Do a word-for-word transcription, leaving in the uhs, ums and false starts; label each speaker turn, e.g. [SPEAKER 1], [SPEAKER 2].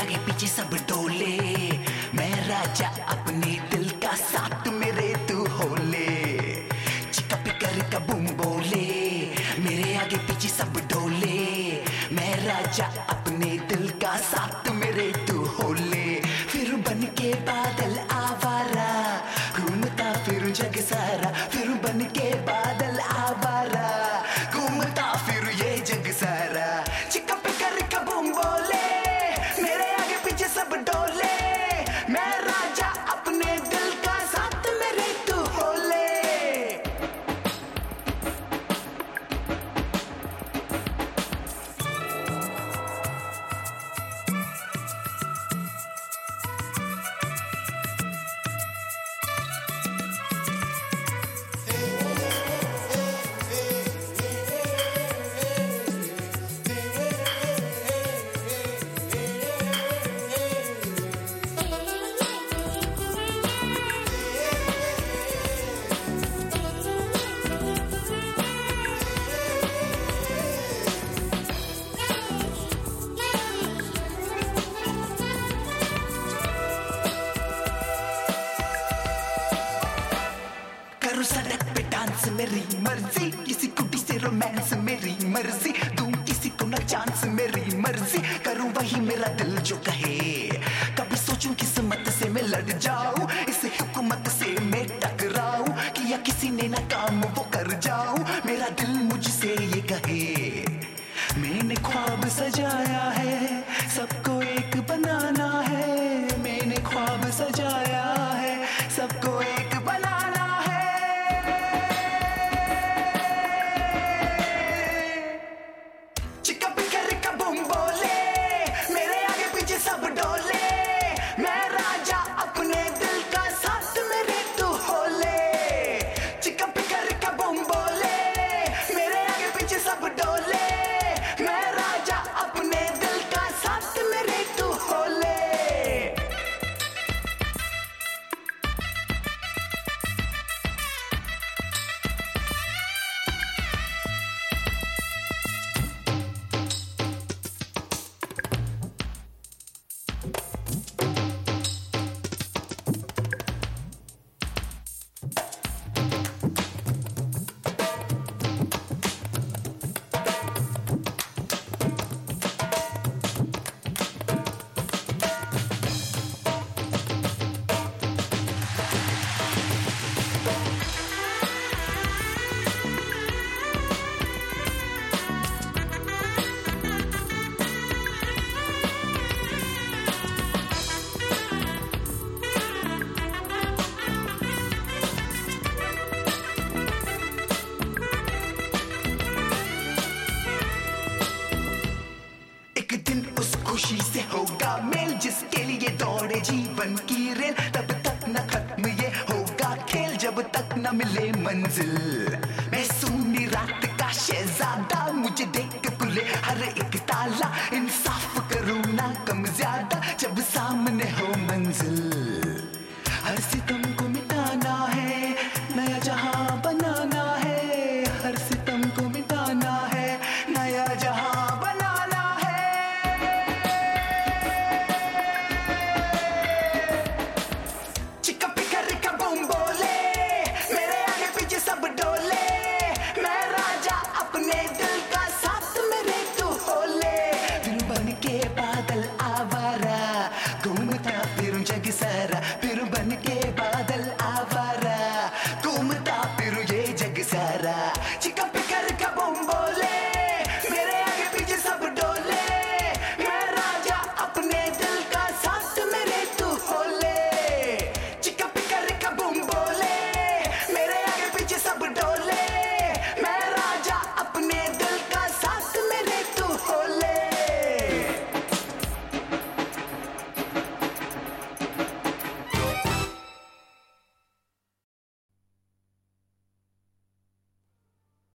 [SPEAKER 1] आगे पीछे सब डोले, मैं राजा अपने दिल का, साथ मेरे तू होले। चिका पिकर का बूम बोले, मेरे आगे पीछे सब डोले, मैं राजा अपने दिल का, साथ मेरे तू होले। फिर बन के बादल आवारा, घूमता फिर जग सारा, फिर बन के बादल आवारा, घूमता फिर ये जग सारा। चिका पिकर का बूम बोले, मेरे आगे पीछे सब डोले, मैं राजा अपने दिल का, साथ मेरे तू होले। करूं सड़क पे डांस मेरी मर्जी, किसी कुटी से रोमांस मेरी मर्जी, दूं किसी को न चांस मेरी मर्जी, करूं वही मेरा दिल जो कहे। कभी सोचूं किस्मत से मैं लड़ जाऊं, इस हुकूमत से मैं टकराऊं, कि या किसी ने ना काम वो कर जाऊं, मेरा दिल मुझसे ये कहे। मैंने ख्वाब सजाया है, सबको एक बनाना है, मैंने ख्वाब सजाया है, सबको एक बनाना है। चिका पिकर का बूम बोले, मेरे आगे पीछे सब डोले, मैं राजा अपने दिल का, साथ मेरे तू होले। चिका पिकर का बूम बोले, मेरे आगे पीछे सब डोले, मैं राजा अपने दिल का, साथ मेरे तू होले। खुशी से होगा मेल, जिसके लिए दौड़े जीवन की रेल, तब तक न खत्म ये होगा खेल, जब तक न मिले मंजिल। मैं सुनी रात का शहजादा, मुझे देख के खुले हर एक ताला, इंसाफ करूँ ना कम ज्यादा, जब सामने हो